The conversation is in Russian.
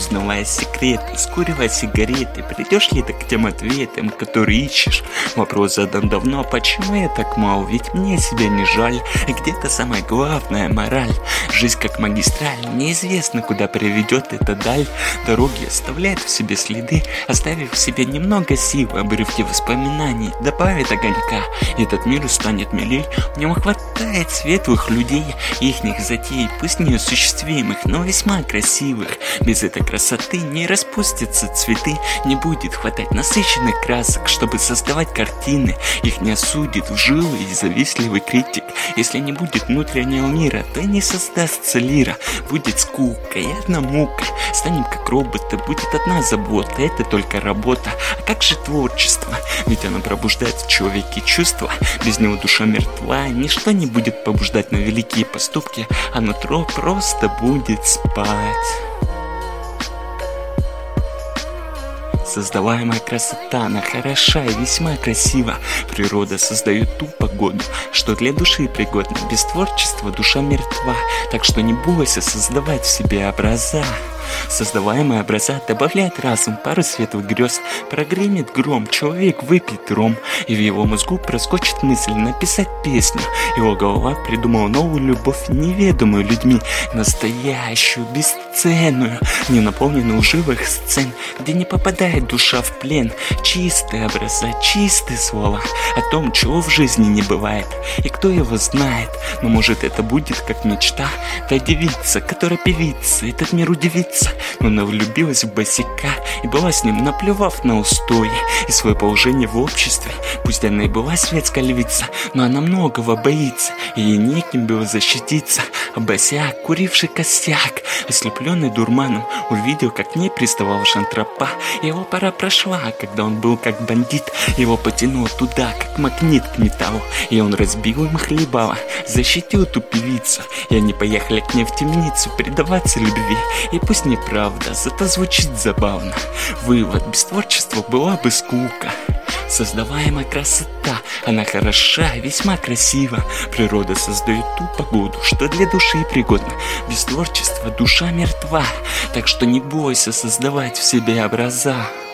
узнавая секреты, скуривая сигареты. Придешь ли ты к тем ответам, которые ищешь? Вопрос задан давно, почему я так мал? Ведь мне себя не жаль. И где-то самая главная мораль. Жизнь как магистраль, неизвестно, куда приведет эта даль. Дороги оставляют в себе следы, оставив в себе немного сил. Обрывки воспоминаний добавит огонька, и этот мир станет милей. В нем хватает светлых людей, ихних затей, пусть неосуществимых, но весьма красивых. Без этой красоты не распустятся цветы, не будет хватать насыщенных красок, чтобы создавать картины. Их не осудит вжилый и завистливый критик. Если не будет внутреннего мира, то и не создастся лира. Будет скука и одна мука, станем как роботы, будет одна забота, это только работа. А как же творчество? Ведь оно пробуждает в человеке чувства. Без него душа мертва, ничто не будет побуждать на великие поступки, а нутро просто будет спать. Создаваемая красота, она хороша и весьма красива. Природа создает ту погоду, что для души пригодна. Без творчества душа мертва, так что не бойся создавать в себе образа. Создаваемые образа добавляют разум, пару светлых грез. Прогремит гром, человек выпьет ром, и в его мозгу проскочит мысль написать песню. Его голова придумала новую любовь, неведомую людьми, настоящую, бесценную, не наполненную лживых сцен, где не попадает душа в плен. Чистые образа, чистые слова о том, чего в жизни не бывает, и кто его знает. Но может это будет как мечта, та девица, которая певица, этот мир удивится. Но она влюбилась в босяка и была с ним, наплевав на устои и свое положение в обществе. Пусть она и была светская львица, но она многого боится, и ей неким было защититься. А босяк, куривший косяк, ослепленный дурманом, увидел, как к ней приставал шантропа. Его пора прошла, когда он был как бандит. Его потянуло туда, как магнит к металлу, и он разбил им хлебало, защитил эту певицу. И они поехали к ней в темницу предаваться любви. И пусть неправда, зато звучит забавно. Вывод: без творчества была бы скука. Создаваемая красота, она хороша, весьма красива. Природа создает ту погоду, что для души пригодна. Без творчества душа мертва, так что не бойся создавать в себе образа.